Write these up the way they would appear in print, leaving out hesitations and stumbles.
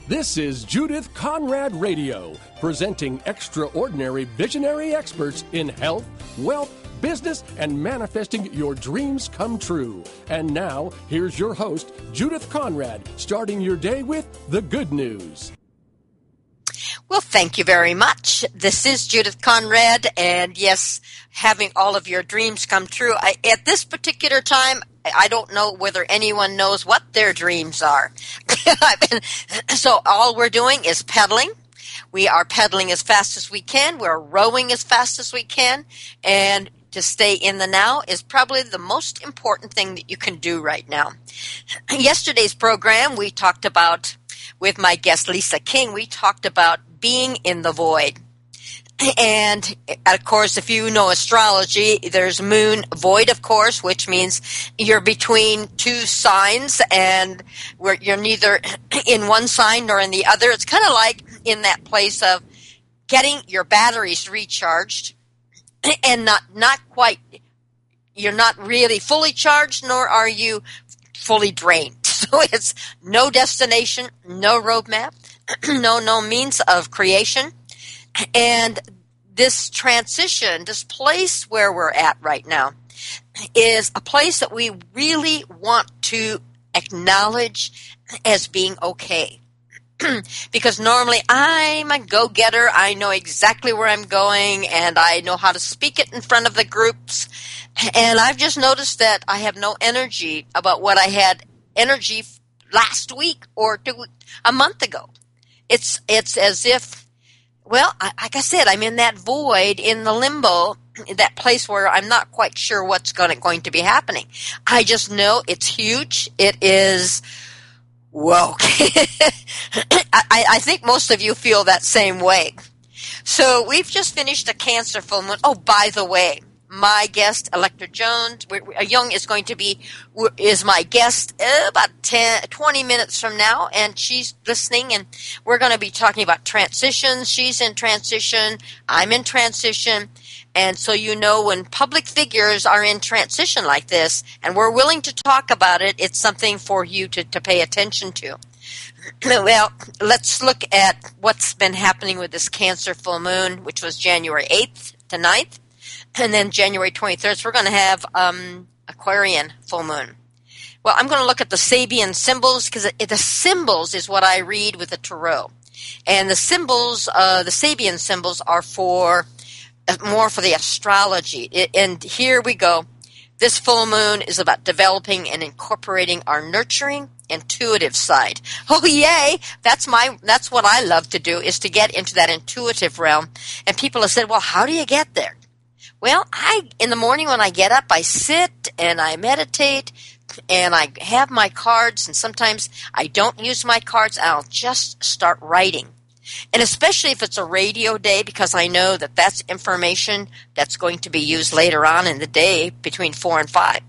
This is Judith Conrad Radio, presenting extraordinary visionary experts in health, wealth, business, and manifesting your dreams come true. And now, here's your host, Judith Conrad, starting your day with the good news. Well, thank you very much. This is Judith Conrad, and yes, having all of your dreams come true. At this particular time, I don't know whether anyone knows what their dreams are. So all we're doing is pedaling. We are pedaling as fast as we can. We're rowing as fast as we can. And to stay in the now is probably the most important thing that you can do right now. Yesterday's program, we talked about, with my guest Lisa King, we talked about being in the void. And, of course, if you know astrology, there's moon void, of course, which means you're between two signs and where you're neither in one sign nor in the other. It's kind of like in that place of getting your batteries recharged and not quite, you're not really fully charged, nor are you fully drained. So it's no destination, no roadmap, no means of creation. And this transition, this place where we're at right now, is a place that we really want to acknowledge as being okay. Because normally I'm a go-getter. I know exactly where I'm going, and I know how to speak it in front of the groups. And I've just noticed that I have no energy about what I had energy last week or a month ago. It's as if, well, like I said, I'm in that void, in the limbo, that place where I'm not quite sure what's going to be happening. I just know it's huge. It is, whoa. I think most of you feel that same way. So we've just finished a Cancer full moon. Oh, by the way, my guest, Electra Jones, Young is my guest about 20 minutes from now, and she's listening, and we're going to be talking about transitions. She's in transition. I'm in transition. And so you know when public figures are in transition like this, and we're willing to talk about it, it's something for you to pay attention to. Well, let's look at what's been happening with this Cancer full moon, which was January 8th to 9th. And then January 23rd, so we're going to have Aquarian full moon. Well, I'm going to look at the Sabian symbols, because the symbols is what I read with the tarot. And the symbols, the Sabian symbols, are more for the astrology. And here we go. This full moon is about developing and incorporating our nurturing, intuitive side. Oh, yay! That's what I love to do, is to get into that intuitive realm. And people have said, well, how do you get there? Well, in the morning when I get up, I sit and I meditate and I have my cards, and sometimes I don't use my cards. I'll just start writing. And especially if it's a radio day, because I know that that's information that's going to be used later on in the day between 4 and 5.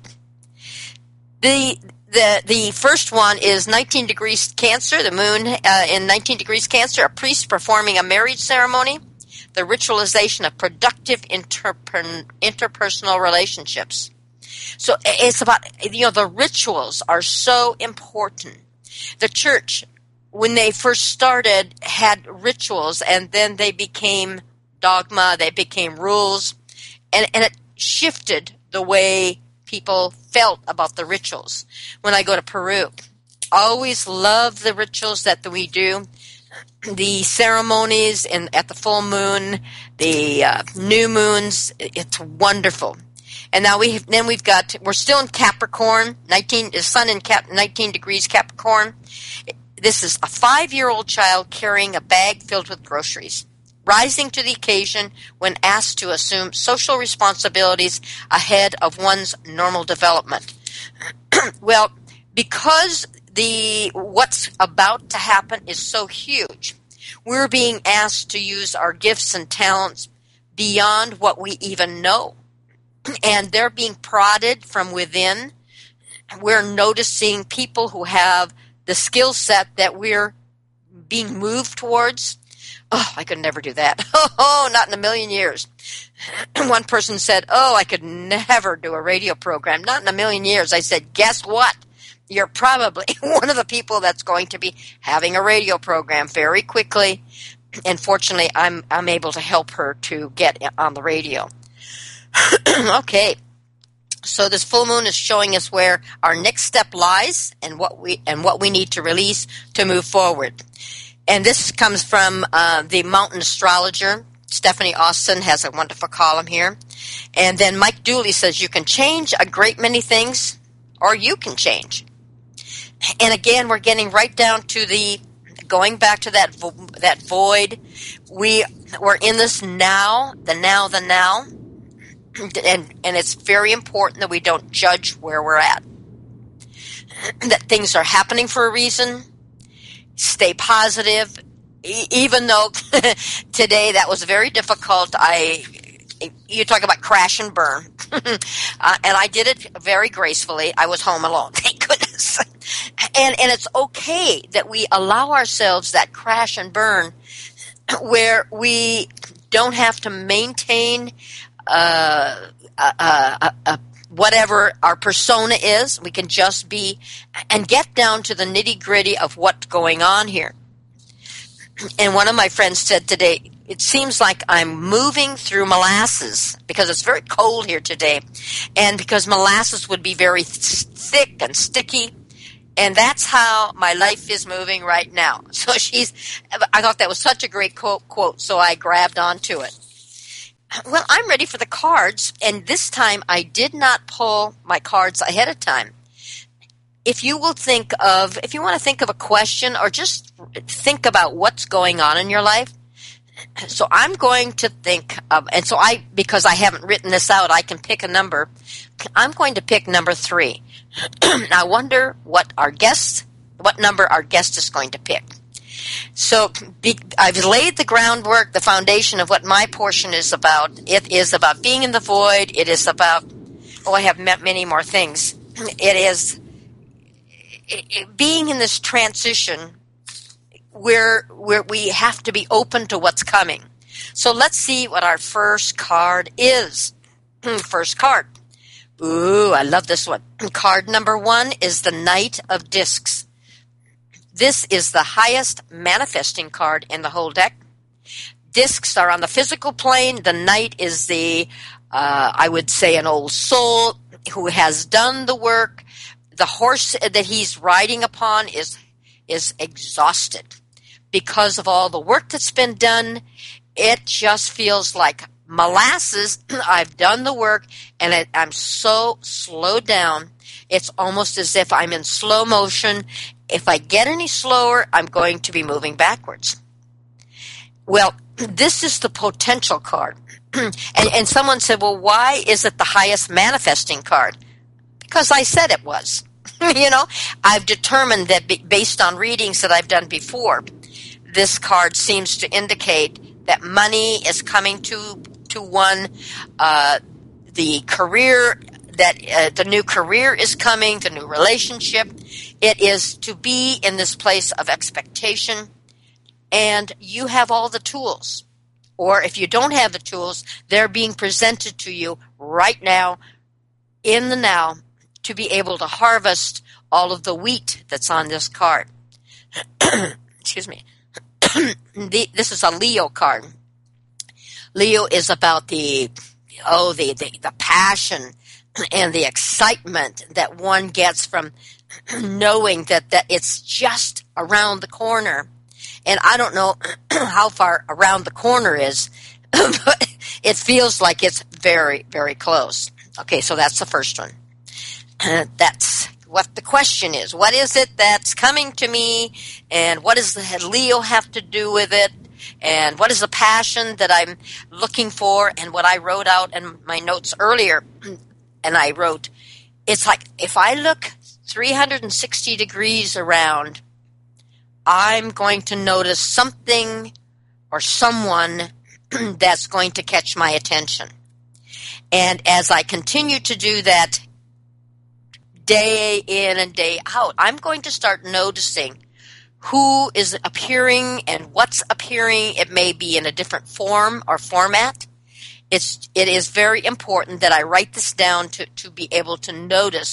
The first one is 19 degrees Cancer, the moon in 19 degrees Cancer, a priest performing a marriage ceremony. The ritualization of productive interpersonal relationships. So it's about, the rituals are so important. The church, when they first started, had rituals, and then they became dogma, they became rules, and it shifted the way people felt about the rituals. When I go to Peru, I always love the rituals that we do. The ceremonies at the full moon, the new moons, it's wonderful. And now we're still in Capricorn, the sun in 19 degrees Capricorn. This is a 5-year-old child carrying a bag filled with groceries, rising to the occasion when asked to assume social responsibilities ahead of one's normal development. Well, because what's about to happen is so huge, we're being asked to use our gifts and talents beyond what we even know. And they're being prodded from within. We're noticing people who have the skill set that we're being moved towards. Oh, I could never do that. Oh, not in a million years. One person said, oh, I could never do a radio program. Not in a million years. I said, guess what? you're probably one of the people that's going to be having a radio program very quickly. And fortunately, I'm able to help her to get on the radio. Okay. So this full moon is showing us where our next step lies and what we need to release to move forward. And this comes from the Mountain Astrologer. Stephanie Austin has a wonderful column here. And then Mike Dooley says you can change a great many things, or you can change. And again, we're getting right down to going back to that void. We're in this now, the now. And it's very important that we don't judge where we're at. That things are happening for a reason. Stay positive. Even though today that was very difficult, you talk about crash and burn. And I did it very gracefully. I was home alone, thank goodness. And it's okay that we allow ourselves that crash and burn where we don't have to maintain whatever our persona is. We can just be and get down to the nitty-gritty of what's going on here. And one of my friends said today, it seems like I'm moving through molasses because it's very cold here today. And because molasses would be very thick and sticky. And that's how my life is moving right now. So I thought that was such a great quote, so I grabbed onto it. Well, I'm ready for the cards, and this time I did not pull my cards ahead of time. If you want to think of a question or just think about what's going on in your life, so I'm going to think of, and so because I haven't written this out, I can pick a number. I'm going to pick number 3. I wonder what number our guest is going to pick. So I've laid the groundwork, the foundation of what my portion is about. It is about being in the void. It is about, I have many more things. It is being in this transition where we have to be open to what's coming. So let's see what our first card is. First card. Ooh, I love this one. Card number 1 is the Knight of Discs. This is the highest manifesting card in the whole deck. Discs are on the physical plane. The Knight is I would say, an old soul who has done the work. The horse that he's riding upon is exhausted because of all the work that's been done. It just feels like molasses. I've done the work, and I'm so slowed down. It's almost as if I'm in slow motion. If I get any slower, I'm going to be moving backwards. Well, this is the potential card. And someone said, well, why is it the highest manifesting card? Because I said it was. I've determined that based on readings that I've done before, this card seems to indicate that money is coming to one, the career, that the new career is coming, the new relationship. It is to be in this place of expectation, and you have all the tools. Or if you don't have the tools, they're being presented to you right now, in the now, to be able to harvest all of the wheat that's on this card. Excuse me. This is a Leo card. Leo is about the passion and the excitement that one gets from knowing that it's just around the corner. And I don't know how far around the corner is, but it feels like it's very, very close. Okay, so that's the first one. That's what the question is. What is it that's coming to me, and what does Leo have to do with it, and what is the passion that I'm looking for? And what I wrote out in my notes earlier, and I wrote, it's like if I look 360 degrees around, I'm going to notice something or someone that's going to catch my attention. And as I continue to do that day in and day out, I'm going to start noticing who is appearing and what's appearing. It may be in a different form or format. It is very important that I write this down to be able to notice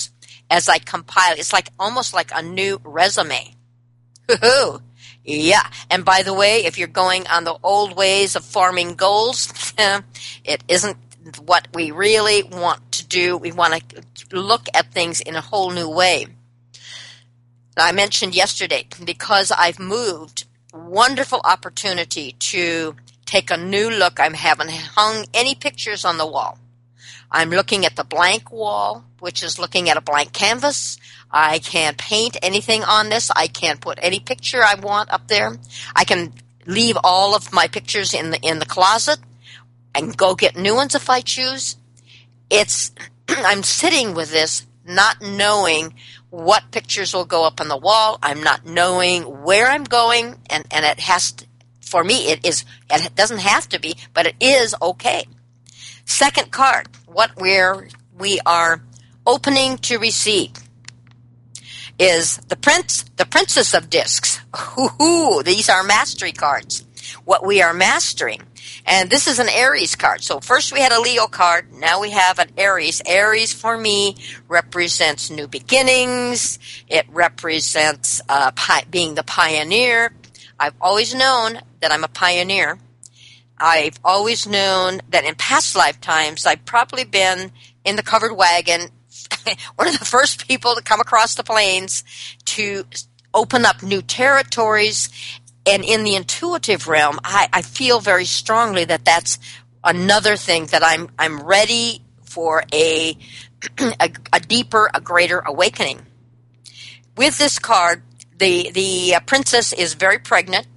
as I compile. It's like almost like a new resume. Woohoo! Yeah. And by the way, if you're going on the old ways of forming goals, it isn't what we really want to do. We want to look at things in a whole new way. I mentioned yesterday, because I've moved, wonderful opportunity to take a new look. I haven't hung any pictures on the wall. I'm looking at the blank wall, which is looking at a blank canvas. I can't paint anything on this. I can't put any picture I want up there. I can leave all of my pictures in the closet and go get new ones if I choose. I'm sitting with this not knowing what pictures will go up on the wall. I'm not knowing where I'm going, and it has to, for me, it doesn't have to be, but it is okay. Second card, what we are opening to receive, is the Princess of Discs. Ooh, these are mastery cards. What we are mastering. And this is an Aries card. So first we had a Leo card. Now we have an Aries. Aries for me represents new beginnings. It represents being the pioneer. I've always known that I'm a pioneer. I've always known that in past lifetimes I've probably been in the covered wagon, one of the first people to come across the plains to open up new territories. And in the intuitive realm, I feel very strongly that that's another thing, that I'm ready for a deeper, a greater awakening. With this card, the princess is very pregnant.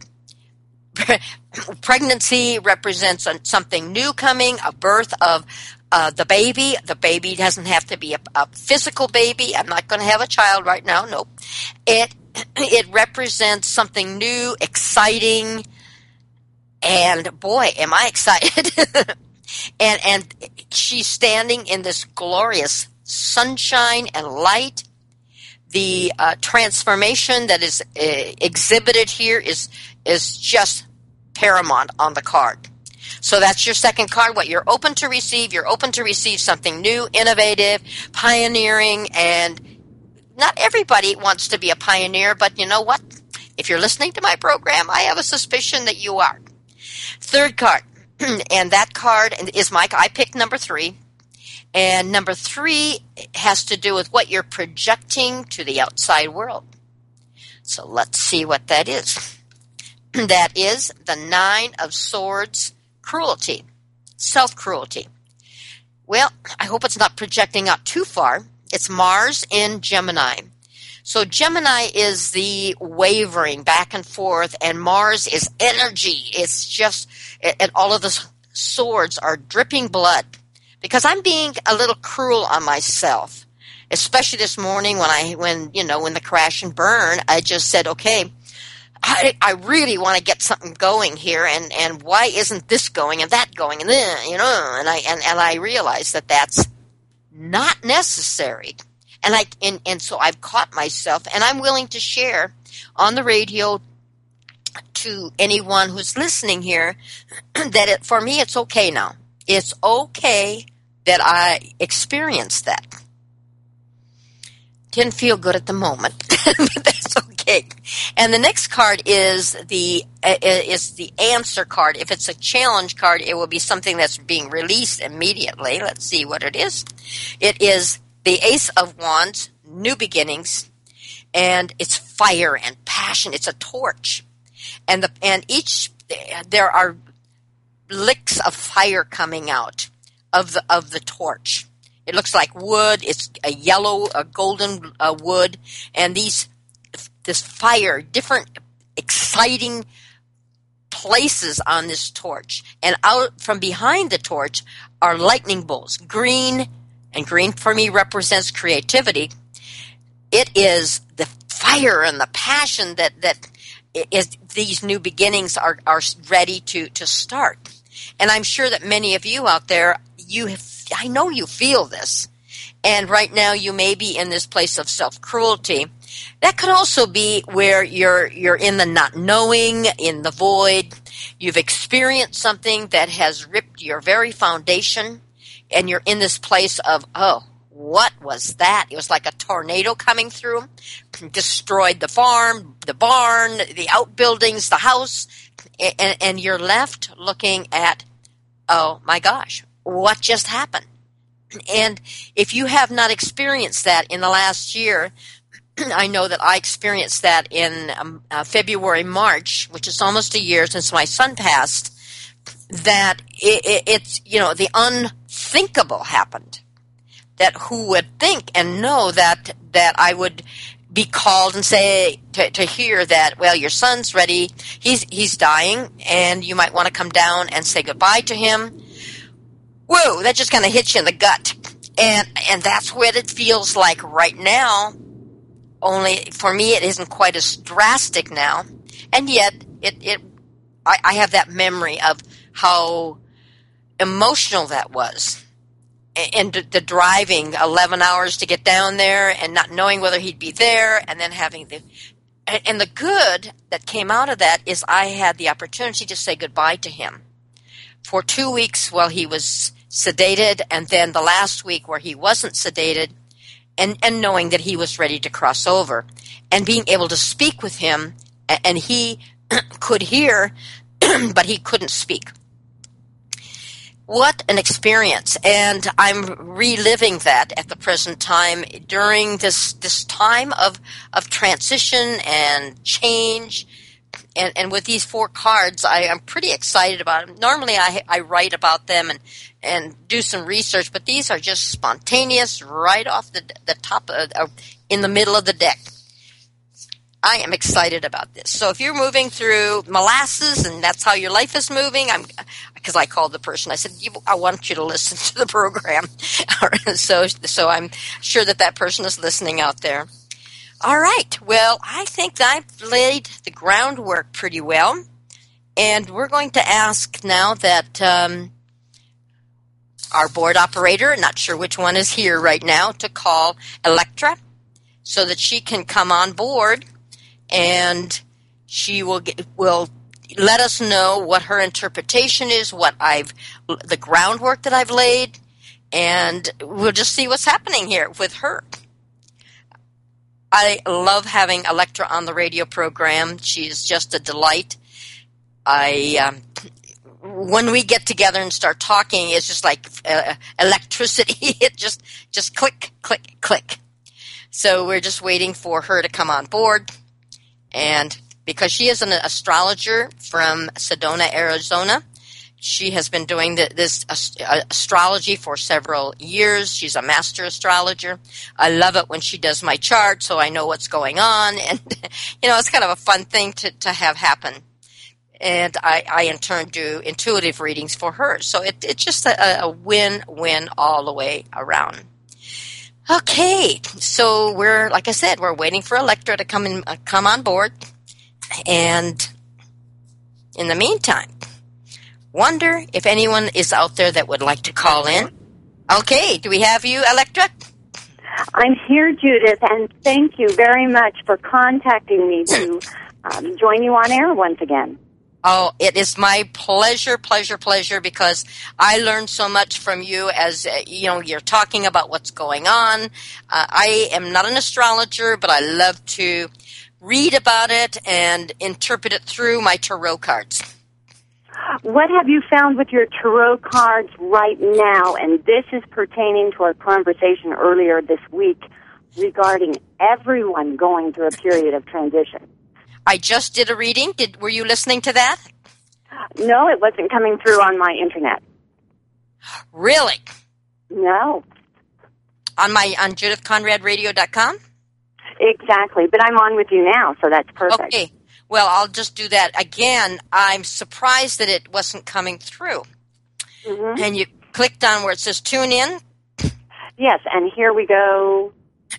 Pregnancy represents something new coming, a birth of the baby. The baby doesn't have to be a physical baby. I'm not going to have a child right now. Nope. It represents something new, exciting, and boy, am I excited. and she's standing in this glorious sunshine and light. The transformation that is exhibited here is just paramount on the card. So that's your second card, what you're open to receive. You're open to receive something new, innovative, pioneering, and not everybody wants to be a pioneer, but you know what? If you're listening to my program, I have a suspicion that you are. Third card, and that card is I picked number 3. And number 3 has to do with what you're projecting to the outside world. So let's see what that is. That is the 9 of Swords, cruelty, self-cruelty. Well, I hope it's not projecting out too far. It's Mars in Gemini. So Gemini is the wavering back and forth, and Mars is energy. It's just, and all of the swords are dripping blood. Because I'm being a little cruel on myself, especially this morning when the crash and burn, I just said, okay, I really want to get something going here, and why isn't this going and that going, and then, and I realized that that's not necessary. And so I've caught myself, and I'm willing to share on the radio to anyone who's listening here that for me it's okay now. It's okay that I experienced that. Didn't feel good at the moment, but that's okay. And the next card is the answer card. If it's a challenge card, it will be something that's being released immediately. Let's see what it is. It is the Ace of Wands, new beginnings, and it's fire and passion. It's a torch, and there are licks of fire coming out of the torch. It looks like wood. It's a golden wood, and this fire, different exciting places on this torch. And out from behind the torch are lightning bolts. Green, and green for me represents creativity. It is the fire and the passion that is these new beginnings are ready to start. And I'm sure that many of you out there, I know you feel this. And right now you may be in this place of self-cruelty. That could also be where you're in the not knowing, in the void. You've experienced something that has ripped your very foundation, and you're in this place of, oh, what was that? It was like a tornado coming through, destroyed the farm, the barn, the outbuildings, the house, and you're left looking at, oh my gosh, what just happened? And if you have not experienced that in the last year, I know that I experienced that in February, March, which is almost a year since my son passed, that it's, the unthinkable happened. That who would think and know that I would be called and say, to hear that, well, your son's ready, he's dying, and you might want to come down and say goodbye to him. Whoa, that just kind of hits you in the gut. And that's what it feels like right now. Only for me, it isn't quite as drastic now. And yet, I have that memory of how emotional that was. And the driving 11 hours to get down there and not knowing whether he'd be there, and then having and the good that came out of that is I had the opportunity to say goodbye to him for 2 weeks while he was sedated, and then the last week where he wasn't sedated, and knowing that he was ready to cross over, and being able to speak with him, and he could hear, but he couldn't speak. What an experience, and I'm reliving that at the present time during this time of transition and change. And with these 4 cards, I am pretty excited about them. Normally I write about them and do some research, but these are just spontaneous, right off the top, in the middle of the deck. I am excited about this. So if you're moving through molasses and that's how your life is moving, because I called the person, I said, I want you to listen to the program. So I'm sure that person is listening out there. All right. Well, I think I've laid the groundwork pretty well. And we're going to ask now that our board operator, not sure which one is here right now, to call Electra so that she can come on board, and she will let us know what her interpretation is, the groundwork that I've laid, and we'll just see what's happening here with her. I love having Electra on the radio program. She's just a delight. When we get together and start talking, it's just like electricity. It just click, click, click. So we're just waiting for her to come on board. And because she is an astrologer from Sedona, Arizona, she has been doing this astrology for several years. She's a master astrologer. I love it when she does my chart, so I know what's going on. And, it's kind of a fun thing to have happen. And I in turn do intuitive readings for her. So it's just a win-win all the way around. Okay, so like I said, we're waiting for Electra to come on board. And in the meantime, wonder if anyone is out there that would like to call in. Okay, do we have you, Electra? I'm here, Judith, and thank you very much for contacting me to join you on air once again. Oh, it is my pleasure, because I learned so much from you as, you're talking about what's going on. I am not an astrologer, but I love to read about it and interpret it through my tarot cards. What have you found with your tarot cards right now? And this is pertaining to our conversation earlier this week regarding everyone going through a period of transition. I just did a reading. Were you listening to that? No, it wasn't coming through on my internet. Really? No. On JudithConradRadio.com? Exactly, but I'm on with you now, so that's perfect. Okay. Well, I'll just do that again. I'm surprised that it wasn't coming through. Mm-hmm. And you clicked on where it says tune in? Yes, and here we go.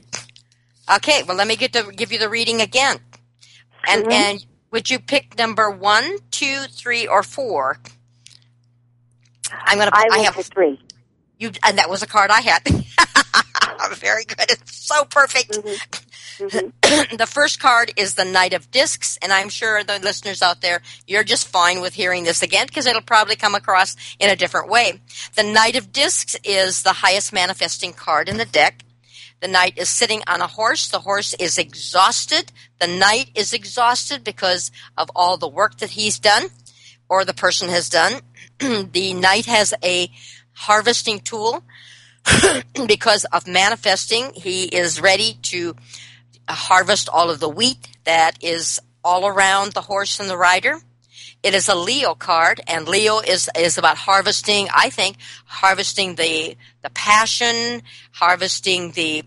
Okay, well, let me give you the reading again. And would you pick number 1, 2, 3, or 4? I have 3. And that was a card I had. Very good. It's so perfect. The first card is the Knight of Discs, and I'm sure the listeners out there, you're just fine with hearing this again because it'll probably come across in a different way. The Knight of Discs is the highest manifesting card in the deck. The knight is sitting on a horse. The horse is exhausted. The knight is exhausted because of all the work that he's done or the person has done. The knight has a harvesting tool because of manifesting. He is ready to harvest all of the wheat that is all around the horse and the rider. It is a Leo card, and Leo is about harvesting, I think, harvesting the passion, harvesting the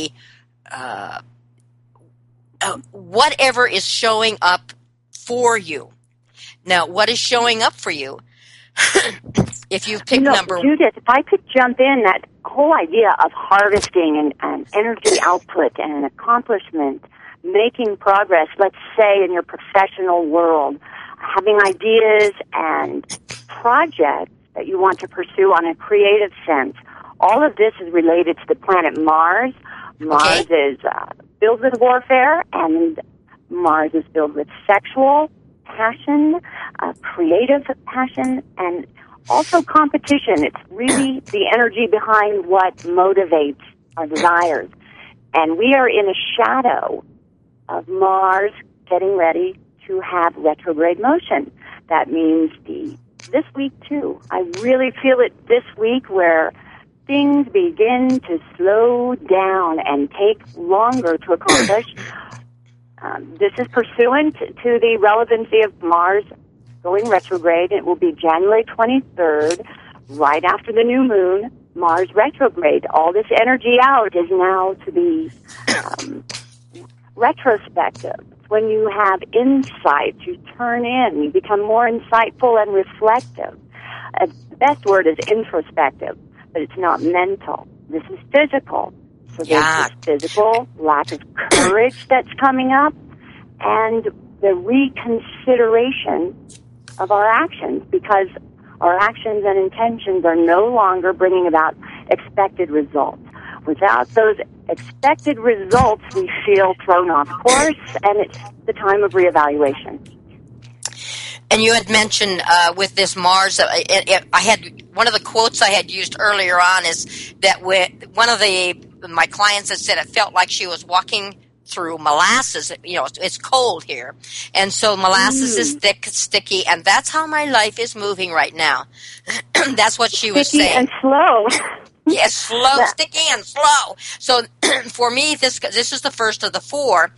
whatever is showing up for you. Now, what is showing up for you? If you pick number... Judith, if I could jump in, that whole idea of harvesting and energy output and accomplishment, making progress, let's say in your professional world, having ideas and projects that you want to pursue on a creative sense. All of this is related to the planet Mars. Mars is filled with warfare, and Mars is filled with sexual passion, creative passion, and also competition. It's really the energy behind what motivates our desires. And we are in a shadow of Mars getting ready to have retrograde motion. That means this week too. I really feel it this week where things begin to slow down and take longer to accomplish. This is pursuant to the relevancy of Mars going retrograde. It will be January 23rd, right after the new moon, Mars retrograde. All this energy out is now to be retrospective. When you have insight, you turn in, you become more insightful and reflective. The best word is introspective, but it's not mental. This is physical. So there's this physical lack of courage that's coming up, and the reconsideration of our actions, because our actions and intentions are no longer bringing about expected results. Without those expected results, we feel thrown off course, and it's the time of reevaluation. And you had mentioned with this Mars, I had one of the quotes I had used earlier on is that one of my clients had said it felt like she was walking through molasses. You know, it's cold here, and so molasses is thick, sticky, and that's how my life is moving right now. That's what she was saying. Sticky and slow. Yes, slow, sticky and slow. So for me, this is the first of the four.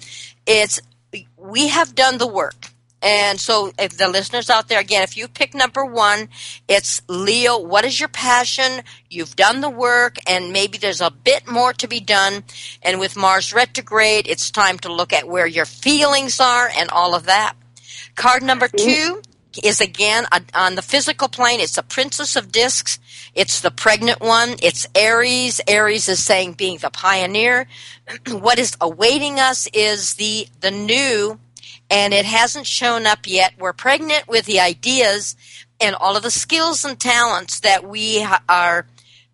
We have done the work. And so if the listeners out there, again, if you pick number one, it's Leo. What is your passion? You've done the work, and maybe there's a bit more to be done. And with Mars retrograde, it's time to look at where your feelings are and all of that. Card number two is, again, on the physical plane. It's the Princess of Discs. It's the pregnant one. It's Aries. Aries is saying being the pioneer. What is awaiting us is the new, and it hasn't shown up yet. We're pregnant with the ideas and all of the skills and talents that we are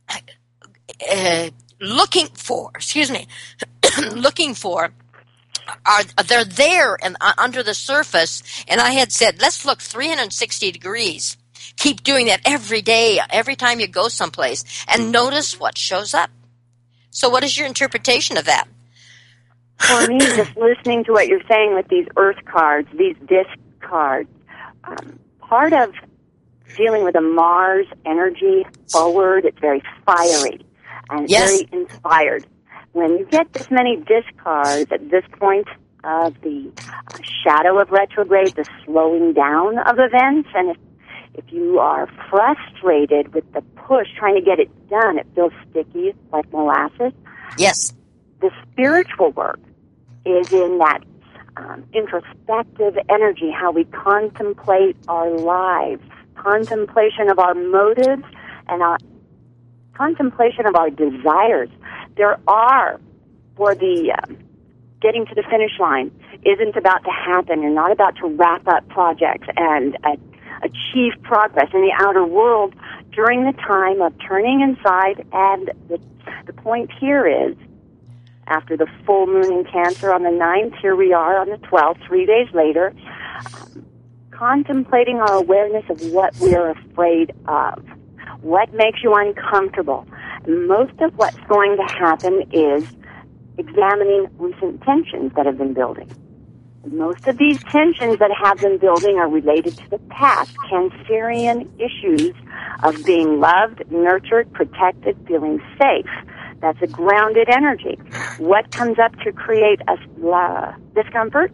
looking for. Looking for. They're there and under the surface, and I had said, let's look 360 degrees. Keep doing that every day, every time you go someplace, and notice what shows up. So what is your interpretation of that? For me, just listening to what you're saying with these earth cards, these disc cards, part of dealing with a Mars energy forward, it's very fiery and very inspired. When you get this many disc cards at this point of the shadow of retrograde, the slowing down of events, and if you are frustrated with the push, trying to get it done, it feels sticky like molasses. Yes. The spiritual work is in that introspective energy, how we contemplate our lives, contemplation of our motives, and contemplation of our desires. There are, for the getting to the finish line, isn't about to happen. You're not about to wrap up projects and achieve progress in the outer world during the time of turning inside and the the point here is, after the full moon in Cancer on the 9th, here we are on the 12th, 3 days later, contemplating our awareness of what we're afraid of. What makes you uncomfortable? Most of what's going to happen is examining recent tensions that have been building. Most of these tensions that have been building are related to the past, Cancerian issues of being loved, nurtured, protected, feeling safe. That's a grounded energy. What comes up to create a discomfort?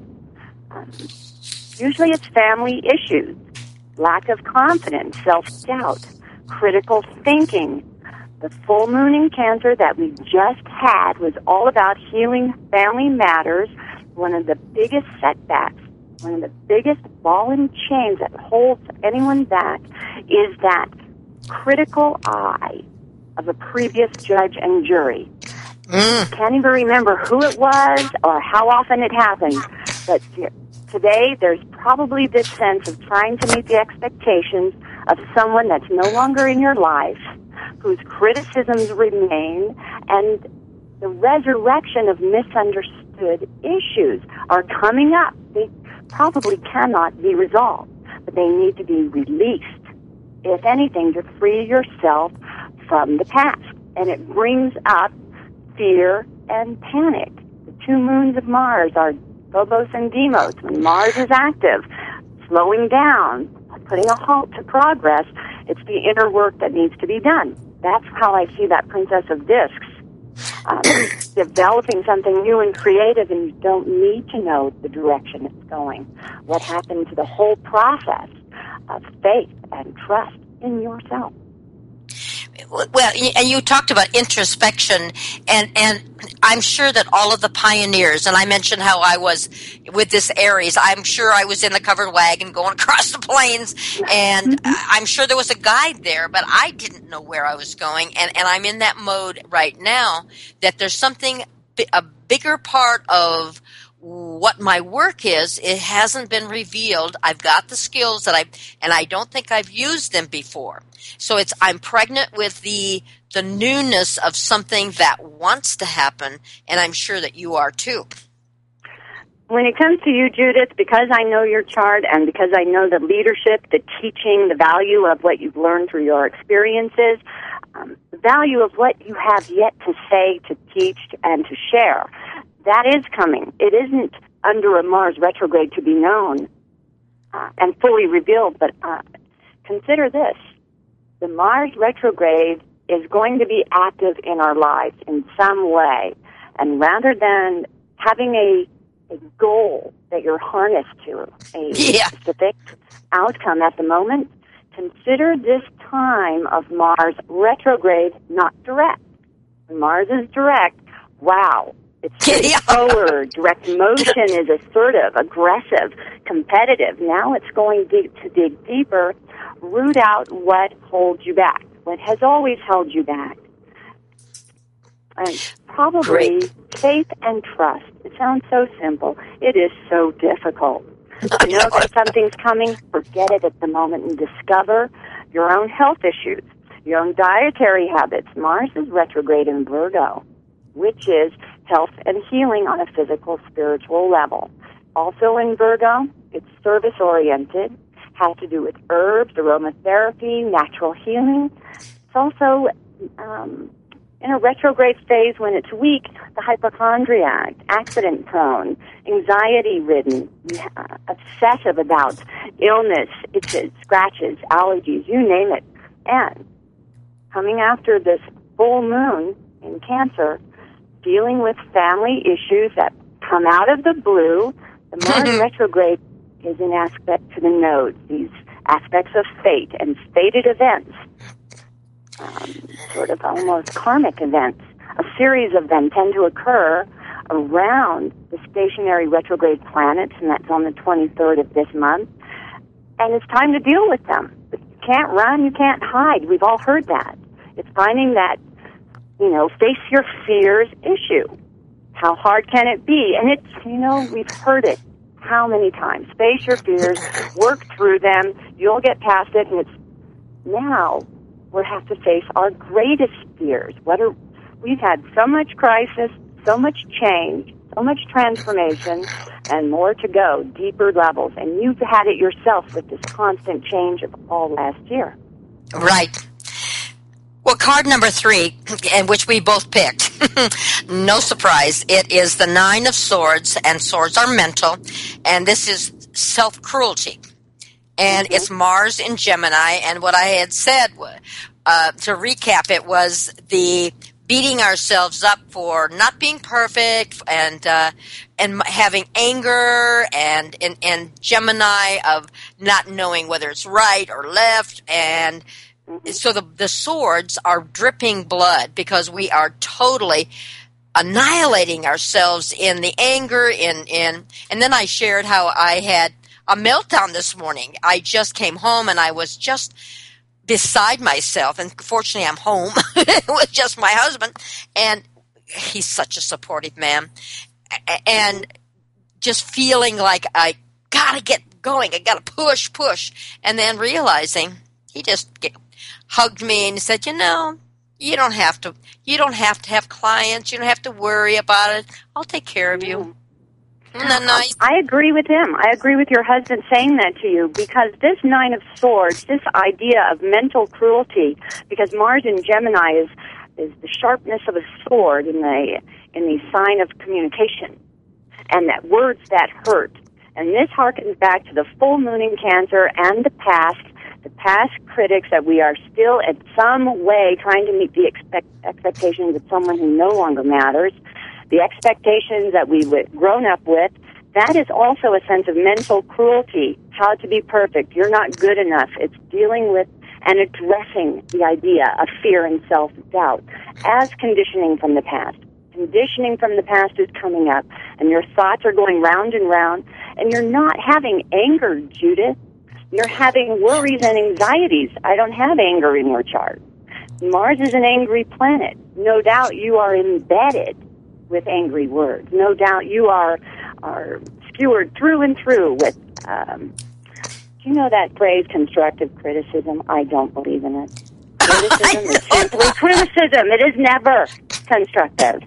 Usually it's family issues, lack of confidence, self-doubt, critical thinking. The full moon in Cancer that we just had was all about healing family matters. One of the biggest setbacks, one of the biggest ball and chains that holds anyone back is that critical eye of a previous judge and jury. Can't even remember who it was or how often it happened, but today there's probably this sense of trying to meet the expectations of someone that's no longer in your life, whose criticisms remain, and the resurrection of misunderstood issues are coming up. They probably cannot be resolved, but they need to be released, if anything, to free yourself from the past. And it brings up fear and panic. The two moons of Mars are Phobos and Deimos. When Mars is active, slowing down, putting a halt to progress, it's the inner work that needs to be done. That's how I see that Princess of Discs. Developing something new and creative, and you don't need to know the direction it's going. What happened to the whole process of faith and trust in yourself? Well, and you talked about introspection, and I'm sure that all of the pioneers, and I mentioned how I was with this Aries, I'm sure I was in the covered wagon going across the plains, and I'm sure there was a guide there, but I didn't know where I was going, and I'm in that mode right now, that there's something, a bigger part of what my work is, it hasn't been revealed. I've got the skills that I don't think I've used them before. So I'm pregnant with the newness of something that wants to happen, and I'm sure that you are too. When it comes to you, Judith, because I know your chart and because I know the leadership, the teaching, the value of what you've learned through your experiences, the value of what you have yet to say, to teach, and to share, that is coming. It isn't under a Mars retrograde to be known and fully revealed, but consider this. The Mars retrograde is going to be active in our lives in some way. And rather than having a goal that you're harnessed to, a specific outcome at the moment, consider this time of Mars retrograde not direct. When Mars is direct, wow. It's forward. Direct motion is assertive, aggressive, competitive. Now it's going to dig deeper, root out what holds you back, what has always held you back. And probably faith and trust. It sounds so simple. It is so difficult. To know that something's coming, forget it at the moment and discover your own health issues, your own dietary habits. Mars is retrograde in Virgo, which is health and healing on a physical, spiritual level. Also in Virgo, it's service-oriented, has to do with herbs, aromatherapy, natural healing. It's also in a retrograde phase when it's weak, the hypochondriac, accident-prone, anxiety-ridden, obsessive about illness, itches, scratches, allergies, you name it. And coming after this full moon in Cancer, dealing with family issues that come out of the blue. The Mars retrograde is an aspect to the nodes, these aspects of fate and fated events, sort of almost karmic events. A series of them tend to occur around the stationary retrograde planets, and that's on the 23rd of this month. And it's time to deal with them. You can't run, you can't hide. We've all heard that. It's finding that, face your fears issue. How hard can it be? And it's, we've heard it how many times. Face your fears, work through them, you'll get past it, and it's now we have to face our greatest fears. What We've had so much crisis, so much change, so much transformation, and more to go, deeper levels. And you've had it yourself with this constant change of all last year. Right. Well, card number 3, and which we both picked, no surprise, it is the 9 of Swords, and swords are mental, and this is self-cruelty. And it's Mars in Gemini, and what I had said, to recap it, was the beating ourselves up for not being perfect and having anger and Gemini of not knowing whether it's right or left, and so the swords are dripping blood because we are totally annihilating ourselves in the anger and then I shared how I had a meltdown this morning. I just came home and I was just beside myself, and fortunately I'm home with just my husband, and he's such a supportive man, and just feeling like I gotta get going, I gotta push, and then realizing he just hugged me and he said, you don't have to have clients, you don't have to worry about it, I'll take care of you. Isn't that nice? I agree with him. I agree with your husband saying that to you, because this 9 of Swords, this idea of mental cruelty, because Mars in Gemini is the sharpness of a sword in the sign of communication, and that words that hurt. And this harkens back to the full moon in Cancer and the past critics, that we are still at some way trying to meet the expectations of someone who no longer matters, the expectations that we've grown up with. That is also a sense of mental cruelty, how to be perfect. You're not good enough. It's dealing with and addressing the idea of fear and self-doubt as conditioning from the past. Conditioning from the past is coming up, and your thoughts are going round and round, and you're not having anger, Judith. You're having worries and anxieties. I don't have anger in your chart. Mars is an angry planet. No doubt you are embedded with angry words. No doubt you are skewered through and through with, do you know that phrase, constructive criticism? I don't believe in it. Criticism is simply criticism. It is never constructive.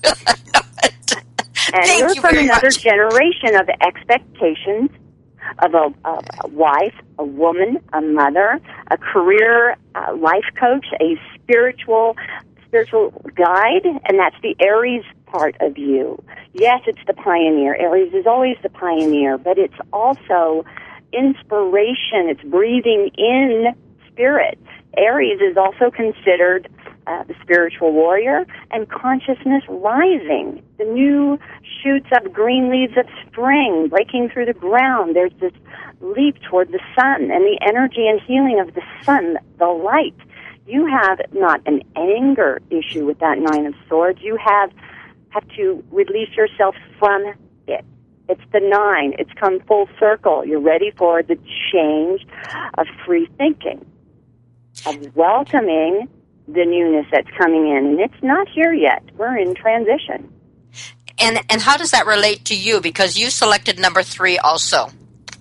And you're from another generation of expectations of a wife, a woman, a mother, a career life coach, a spiritual guide, and that's the Aries part of you. Yes, it's the pioneer. Aries is always the pioneer, but it's also inspiration. It's breathing in spirit. Aries is also considered the spiritual warrior and consciousness rising. The new shoots of green leaves of spring breaking through the ground. There's this leap toward the sun and the energy and healing of the sun, the light. You have not an anger issue with that 9 of Swords. You have to release yourself from it. It's the 9. It's come full circle. You're ready for the change of free thinking, of welcoming the newness that's coming in. And it's not here yet. We're in transition. And how does that relate to you? Because you selected number 3 also.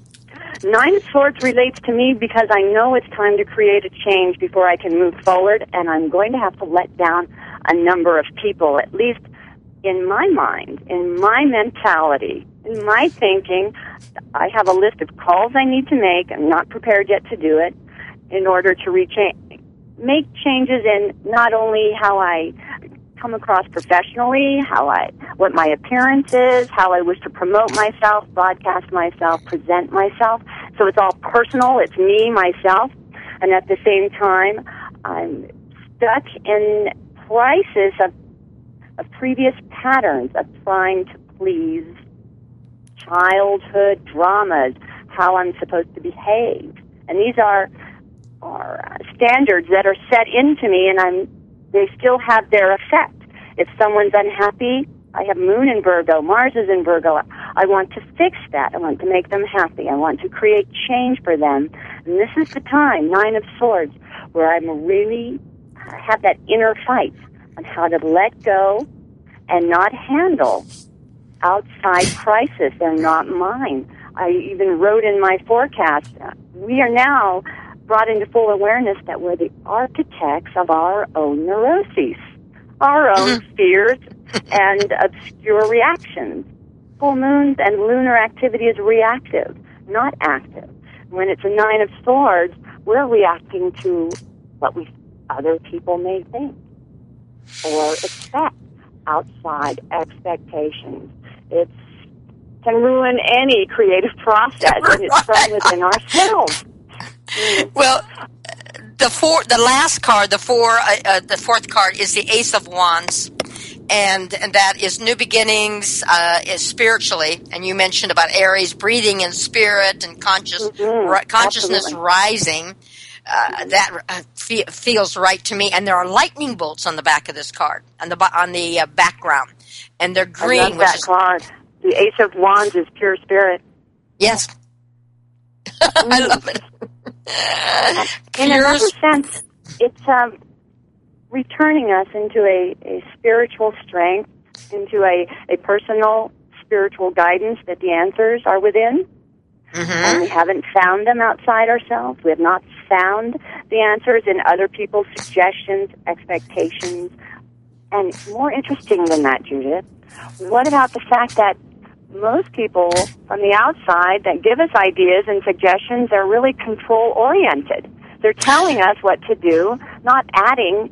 9 of Swords relates to me because I know it's time to create a change before I can move forward, and I'm going to have to let down a number of people, at least in my mind, in my mentality, in my thinking. I have a list of calls I need to make. I'm not prepared yet to do it in order to make changes in not only how I come across professionally, what my appearance is, how I wish to promote myself, broadcast myself, present myself. So it's all personal. It's me, myself. And at the same time, I'm stuck in crisis of previous patterns of trying to please, childhood dramas, how I'm supposed to behave. And these are standards that are set into me, and they still have their effect. If someone's unhappy, I have Moon in Virgo, Mars is in Virgo. I want to fix that. I want to make them happy. I want to create change for them. And this is the time, 9 of Swords, where I'm really have that inner fight on how to let go and not handle outside crisis. They're not mine. I even wrote in my forecast, we are now brought into full awareness that we're the architects of our own neuroses. our own fears and obscure reactions. Full moons and lunar activity is reactive, not active. When it's a Nine of Swords, we're reacting to what other people may think or expect, outside expectations. It can ruin any creative process, and it's from within ourselves. Well, the fourth card is the Ace of Wands, and that is new beginnings, is spiritually. And you mentioned about Aries breathing in spirit and consciousness Absolutely. rising. That feels right to me. And there are lightning bolts on the back of this card, on the background, and they're green. I love that card. The Ace of Wands is pure spirit. Yes. I love it. In another sense, it's returning us into a spiritual strength, into a personal spiritual guidance that the answers are within. Mm-hmm. And we haven't found them outside ourselves. We have not found the answers in other people's suggestions, expectations. And more interesting than that, Judith, what about the fact that most people from the outside that give us ideas and suggestions are really control-oriented? They're telling us what to do, not adding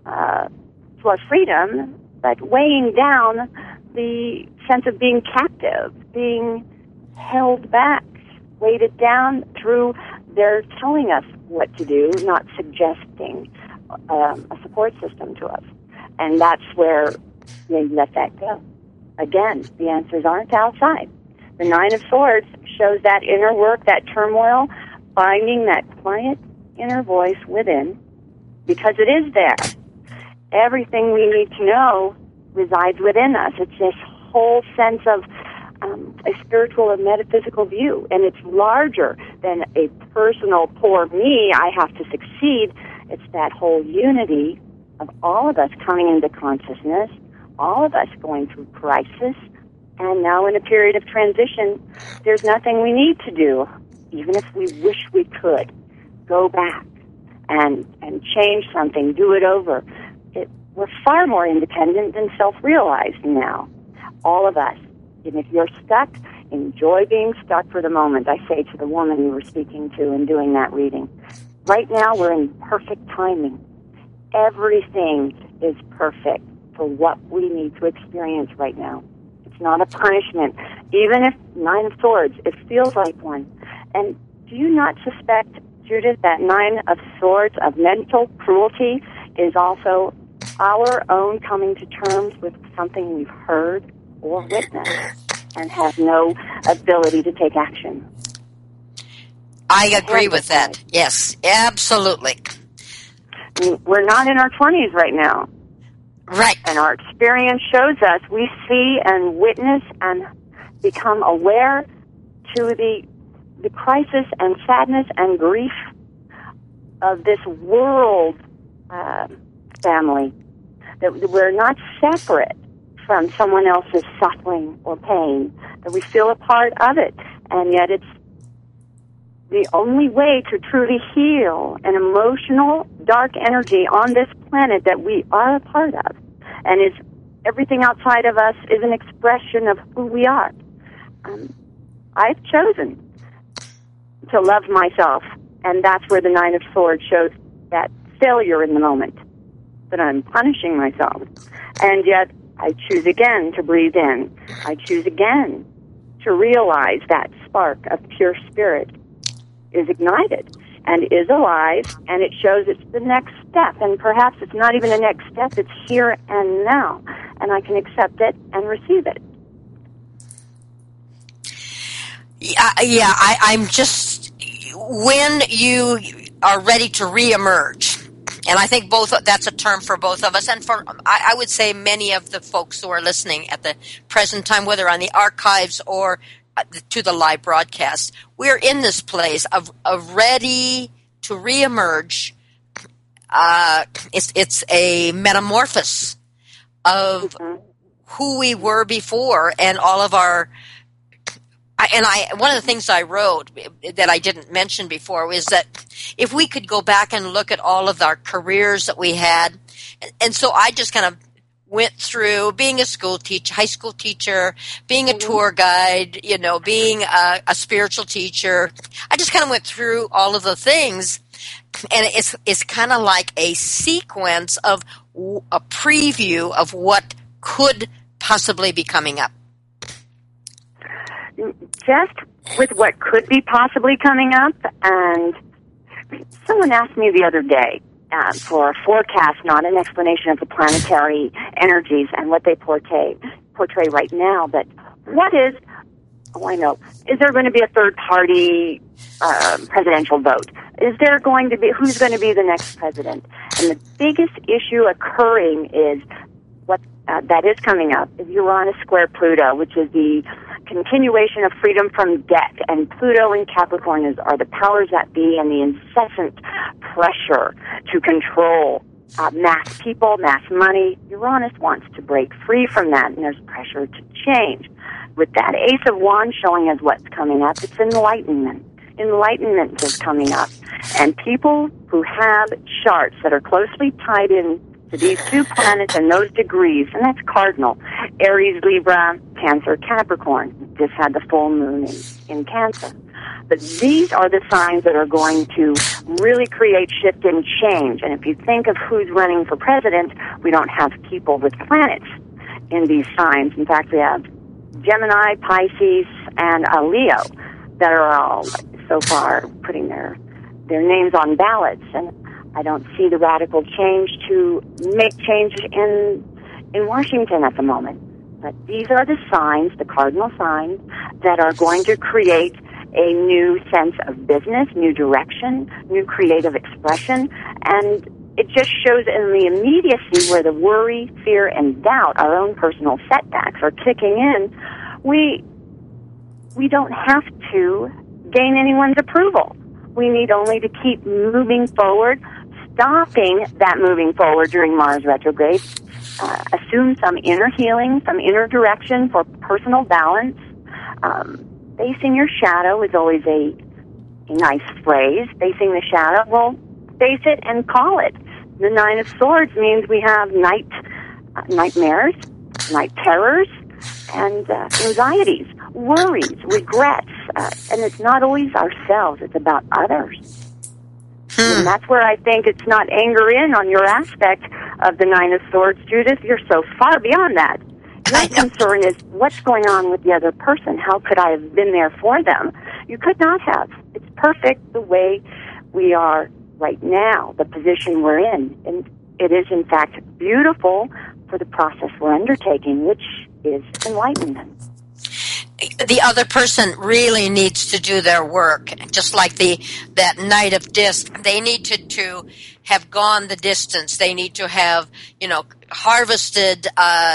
to our freedom, but weighing down the sense of being captive, being held back, weighted down through their telling us what to do, not suggesting a support system to us. And that's where they let that go. Again, the answers aren't outside. The Nine of Swords shows that inner work, that turmoil, finding that quiet inner voice within, because it is there. Everything we need to know resides within us. It's this whole sense of a spiritual and metaphysical view, and it's larger than a personal poor me, I have to succeed. It's that whole unity of all of us coming into consciousness, all of us going through crisis, and now in a period of transition. There's nothing we need to do, even if we wish we could go back and change something, do it over. We're far more independent than self-realized now, all of us. And if you're stuck, enjoy being stuck for the moment, I say to the woman you were speaking to and doing that reading. Right now, we're in perfect timing. Everything is perfect for what we need to experience right now. It's not a punishment. Even if Nine of Swords, it feels like one. And do you not suspect, Judith, that Nine of Swords of mental cruelty is also our own coming to terms with something we've heard or witnessed and have no ability to take action? I agree with that. Yes, absolutely. We're not in our 20s right now. Right. And our experience shows us we see and witness and become aware to the crisis and sadness and grief of this world family. That we're not separate from someone else's suffering or pain, that we feel a part of it. And yet it's the only way to truly heal an emotional, dark energy on this planet that we are a part of. And is everything outside of us is an expression of who we are. I've chosen to love myself, and that's where the Nine of Swords shows that failure in the moment, that I'm punishing myself. And yet I choose again to breathe in. I choose again to realize that spark of pure spirit is ignited and is alive, and it shows it's the next step. And perhaps it's not even the next step, it's here and now. And I can accept it and receive it. I'm just, when you are ready to reemerge, and I think that's a term for both of us, and for, I would say, many of the folks who are listening at the present time, whether on the archives or to the live broadcast, we're in this place of ready to reemerge. It's a metamorphosis of who we were before, and all of our. One of the things I wrote that I didn't mention before was that if we could go back and look at all of our careers that we had, and so I just kind of went through being a school teacher, high school teacher, being a tour guide, being a spiritual teacher. I just kind of went through all of the things, and it's kind of like a sequence of a preview of what could possibly be coming up. Just with what could be possibly coming up, and someone asked me the other day for a forecast, not an explanation of the planetary energies and what they portray right now, but is there going to be a third-party presidential vote? Who's going to be the next president? And the biggest issue occurring is what that is coming up is Uranus square Pluto, which is the continuation of freedom from debt, and Pluto and Capricorn are the powers that be, and the incessant pressure to control mass people, mass money. Uranus wants to break free from that, and there's pressure to change. With that Ace of Wands showing us what's coming up, it's enlightenment. Enlightenment is coming up, and people who have charts that are closely tied in to these two planets and those degrees, and that's cardinal, Aries, Libra, Cancer, Capricorn. Just had the full moon in Cancer. But these are the signs that are going to really create shift and change. And if you think of who's running for president, we don't have people with planets in these signs. In fact, we have Gemini, Pisces, and Leo that are all so far putting their names on ballots. And I don't see the radical change to make change in Washington at the moment. But these are the signs, the cardinal signs, that are going to create a new sense of business, new direction, new creative expression. And it just shows in the immediacy where the worry, fear, and doubt, our own personal setbacks, are kicking in. We don't have to gain anyone's approval. We need only to keep moving forward, stopping that moving forward during Mars retrograde, assume some inner healing, some inner direction for personal balance. Facing your shadow is always a nice phrase. Facing the shadow, well, face it and call it. The Nine of Swords means we have nightmares, night terrors, and anxieties, worries, regrets, and it's not always ourselves, it's about others. And that's where I think it's not anger in on your aspect of the Nine of Swords, Judith. You're so far beyond that. Your concern is what's going on with the other person. How could I have been there for them? You could not have. It's perfect the way we are right now, the position we're in. And it is, in fact, beautiful for the process we're undertaking, which is enlightenment. The other person really needs to do their work, just like that Knight of Disc. They need to have gone the distance. They need to have, harvested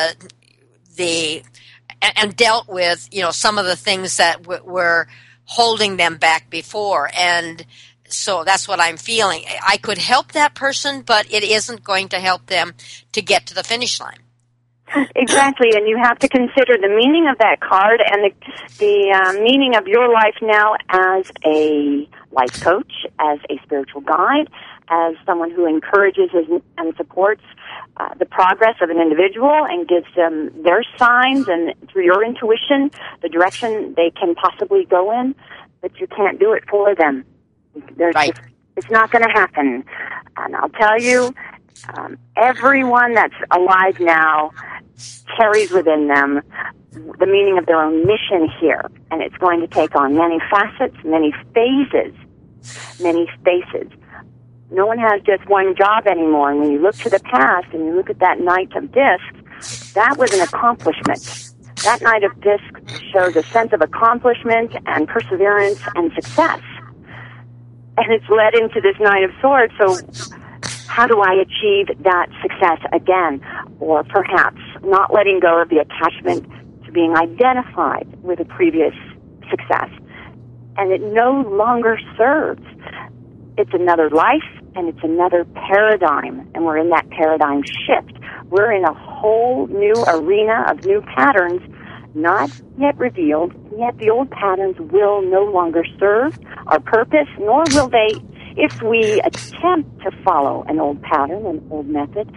and dealt with, some of the things that were holding them back before. And so that's what I'm feeling. I could help that person, but it isn't going to help them to get to the finish line. Exactly, and you have to consider the meaning of that card and the meaning of your life now as a life coach, as a spiritual guide, as someone who encourages and supports the progress of an individual and gives them their signs and through your intuition, the direction they can possibly go in, but you can't do it for them. Right. It's not going to happen. And I'll tell you, everyone that's alive now carries within them the meaning of their own mission here, and it's going to take on many facets, many phases, many faces. No one has just one job anymore, and when you look to the past and you look at that Knight of Discs, that was an accomplishment. That Knight of Discs shows a sense of accomplishment and perseverance and success, and it's led into this Knight of Swords. So how do I achieve that success again? Or perhaps not letting go of the attachment to being identified with a previous success. And it no longer serves. It's another life, and it's another paradigm, and we're in that paradigm shift. We're in a whole new arena of new patterns, not yet revealed, yet the old patterns will no longer serve our purpose, nor will they if we attempt to follow an old pattern, an old method,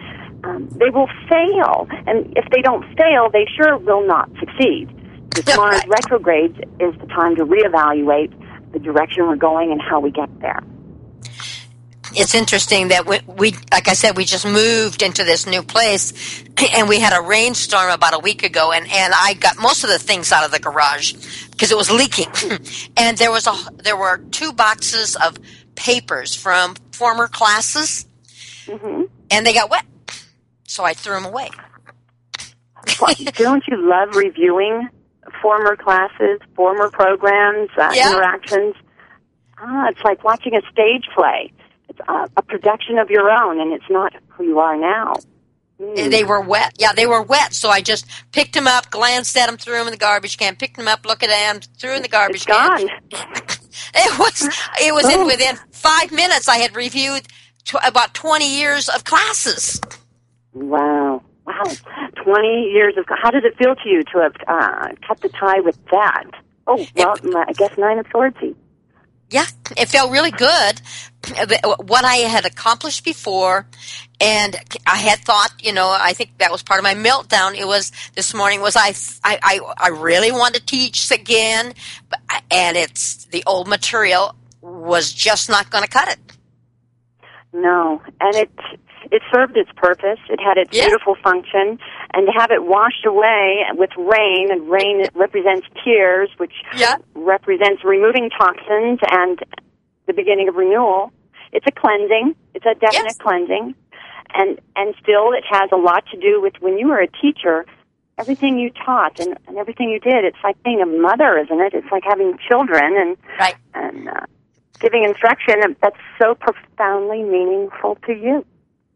they will fail. And if they don't fail, they sure will not succeed. Because Mars retrogrades is the time to reevaluate the direction we're going and how we get there. It's interesting that we, like I said, we just moved into this new place, and we had a rainstorm about a week ago, and I got most of the things out of the garage because it was leaking. And there were 2 boxes of papers from former classes, and they got wet, so I threw them away. Don't you love reviewing former classes, former programs, interactions? It's like watching a stage play. It's a production of your own, and it's not who you are now. They were wet. Yeah, they were wet. So I just picked them up, glanced at them, threw them in the garbage can, picked them up, looked at them, threw in the garbage can. It was in within 5 minutes. I had reviewed about 20 years of classes. Wow. 20 years of... How did it feel to you to have cut the tie with that? Oh, well, I guess 9 of Swords. Yeah, it felt really good. What I had accomplished before, and I had thought, I think that was part of my meltdown. It was this morning was I really want to teach again, and it's the old material was just not going to cut it. No, and it served its purpose. It had its beautiful function, and to have it washed away with rain, and rain represents tears, which represents removing toxins and the beginning of renewal. It's a cleansing. It's a definite cleansing. And still it has a lot to do with when you were a teacher, everything you taught and everything you did. It's like being a mother, isn't it? It's like having children and giving instruction that's so profoundly meaningful to you.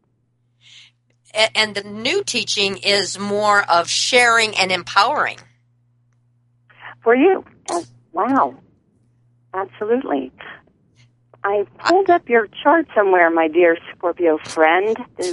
And the new teaching is more of sharing and empowering. For you. Wow. Absolutely. I pulled up your chart somewhere, my dear Scorpio friend. Do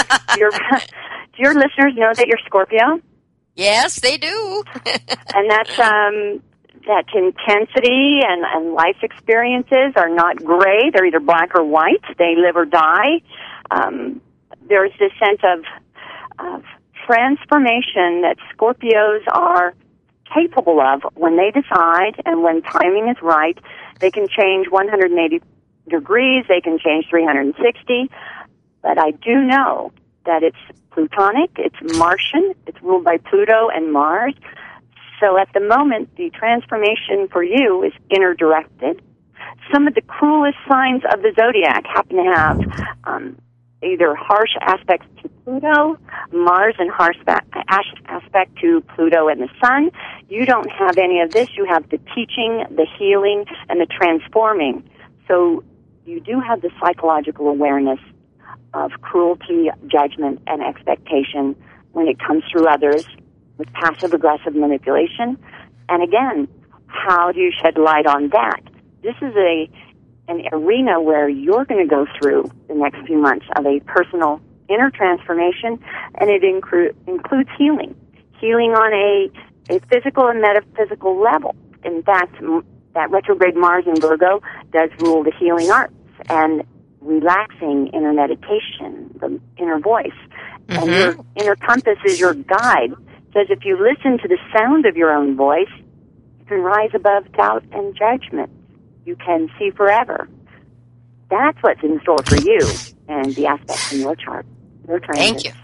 your listeners know that you're Scorpio? Yes, they do. And that's that intensity and life experiences are not gray. They're either black or white. They live or die. There's this sense of transformation that Scorpios are capable of when they decide, and when timing is right. They can change 180 degrees, they can change 360, but I do know that it's Plutonic, it's Martian, it's ruled by Pluto and Mars. So at the moment, the transformation for you is inner-directed. Some of the cruelest signs of the zodiac happen to have either harsh aspects to Pluto, Mars, and harsh aspect to Pluto and the Sun. You don't have any of this. You have the teaching, the healing, and the transforming. So you do have the psychological awareness of cruelty, judgment, and expectation when it comes through others with passive-aggressive manipulation. And again, how do you shed light on that? This is an arena where you're going to go through the next few months of a personal inner transformation, and it includes healing on a physical and metaphysical level. In fact, that retrograde Mars in Virgo does rule the healing arts and relaxing inner meditation, the inner voice. And your inner compass is your guide. It says if you listen to the sound of your own voice, you can rise above doubt and judgment. You can see forever. That's what's in store for you and the aspects in your chart. Your Thank you.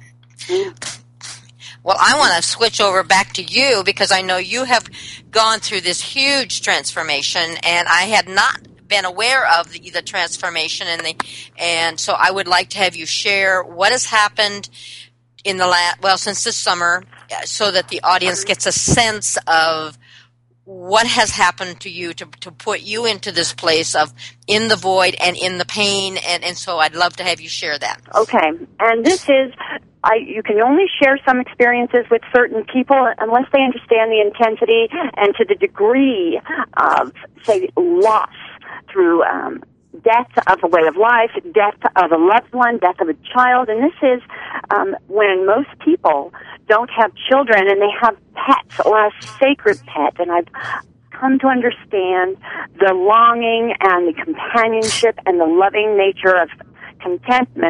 Well, I want to switch over back to you because I know you have gone through this huge transformation, and I had not been aware of the transformation, and so I would like to have you share what has happened in the since this summer, so that the audience gets a sense of what has happened to you to put you into this place of in the void and in the pain, and so I'd love to have you share that. Okay, and this is, you can only share some experiences with certain people unless they understand the intensity and to the degree of, say, loss through death of a way of life, death of a loved one, death of a child, and this is when most people don't have children and they have pets or a sacred pet, and I've come to understand the longing and the companionship and the loving nature of contentment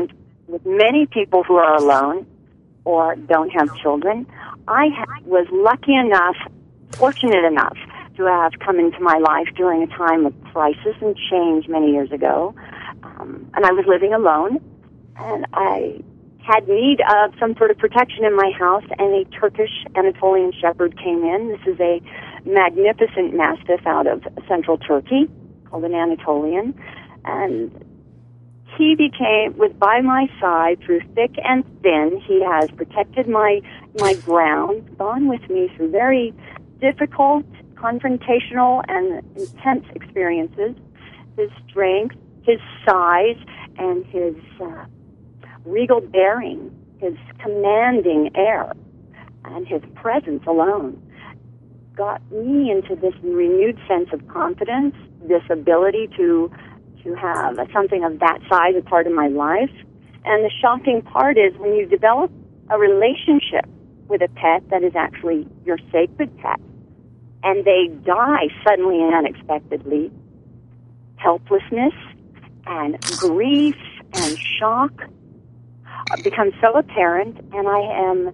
with many people who are alone or don't have children. I was lucky enough, fortunate enough, to have come into my life during a time of crisis and change many years ago. And I was living alone, and I had need of some sort of protection in my house, and a Turkish Anatolian Shepherd came in. This is a magnificent Mastiff out of central Turkey called an Anatolian, and he was by my side through thick and thin. He has protected my ground, gone with me through very difficult, confrontational, and intense experiences. His strength, his size, and his regal bearing, his commanding air, and his presence alone got me into this renewed sense of confidence, this ability to have something of that size a part of my life. And the shocking part is when you develop a relationship with a pet that is actually your sacred pet, and they die suddenly and unexpectedly, helplessness and grief and shock becomes so apparent, and I am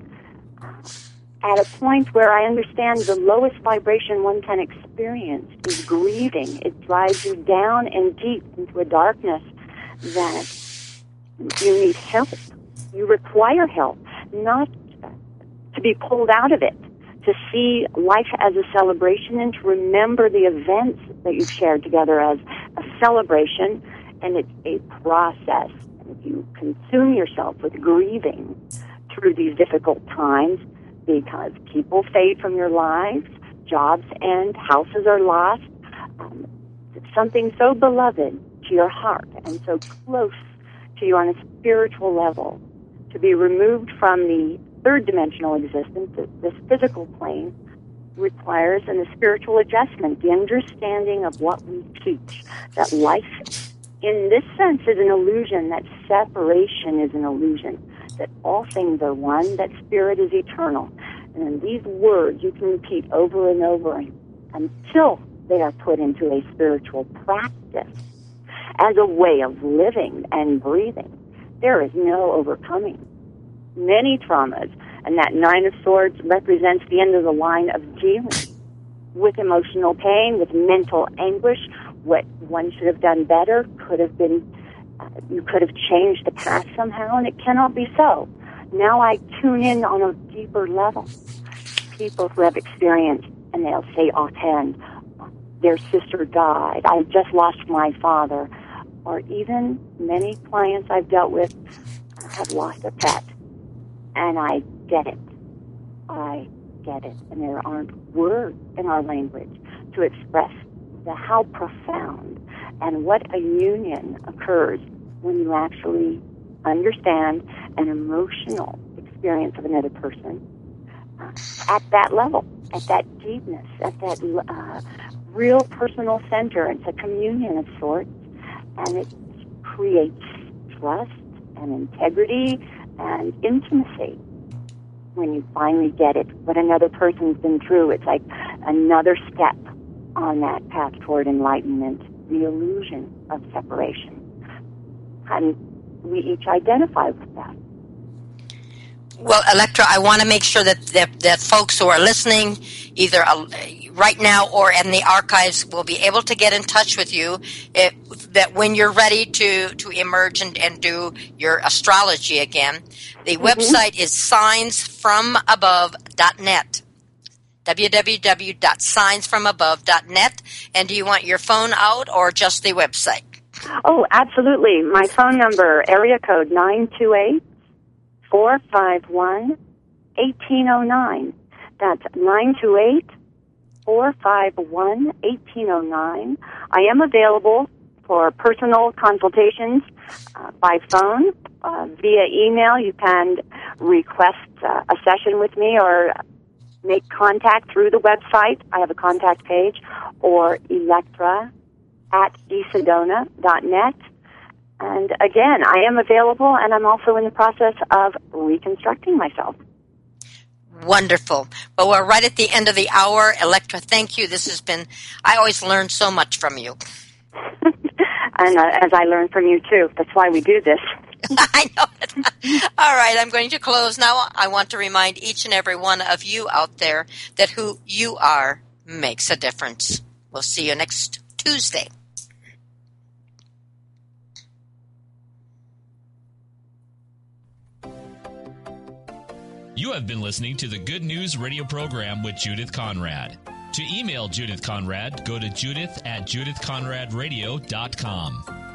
at a point where I understand the lowest vibration one can experience is grieving. It drives you down and deep into a darkness that you need help. You require help, not to be pulled out of it, to see life as a celebration and to remember the events that you've shared together as a celebration, and it's a process. And if you consume yourself with grieving through these difficult times, because people fade from your lives, jobs end, houses are lost, something so beloved to your heart and so close to you on a spiritual level, to be removed from the third dimensional existence, this physical plane, requires a spiritual adjustment, the understanding of what we teach, that life in this sense is an illusion, that separation is an illusion, that all things are one, that spirit is eternal. And these words you can repeat over and over until they are put into a spiritual practice as a way of living and breathing. There is no overcoming many traumas, and that Nine of Swords represents the end of the line of dealing with emotional pain, with mental anguish. What one should have done better could have been, you could have changed the past somehow, and it cannot be so. Now I tune in on a deeper level. People who have experienced, and they'll say offhand, their sister died, I just lost my father, or even many clients I've dealt with have lost a pet. And I get it. I get it. And there aren't words in our language to express how profound and what a union occurs when you actually understand an emotional experience of another person at that level, at that deepness, at that real personal center. It's a communion of sorts, and it creates trust and integrity and intimacy. When you finally get it, what another person's been through, it's like another step on that path toward enlightenment, the illusion of separation. And we each identify with that. Well, Electra, I want to make sure that folks who are listening, either right now or in the archives, will be able to get in touch with you. That when you're ready to emerge and do your astrology again, the website is signsfromabove.net. www.signsfromabove.net. And do you want your phone out or just the website? Oh, absolutely. My phone number, area code 928-451-1809. That's 928-451-1809. I am available for personal consultations by phone, via email. You can request a session with me or make contact through the website. I have a contact page, or electra@esedona.net. And again, I am available, and I'm also in the process of reconstructing myself. Wonderful. Well, we're right at the end of the hour. Electra, thank you. This has been, I always learn so much from you. And as I learn from you, too. That's why we do this. I know it. All right, I'm going to close now. I want to remind each and every one of you out there that who you are makes a difference. We'll see you next Tuesday. You have been listening to the Good News Radio program with Judith Conrad. To email Judith Conrad, go to judith@judithconradradio.com.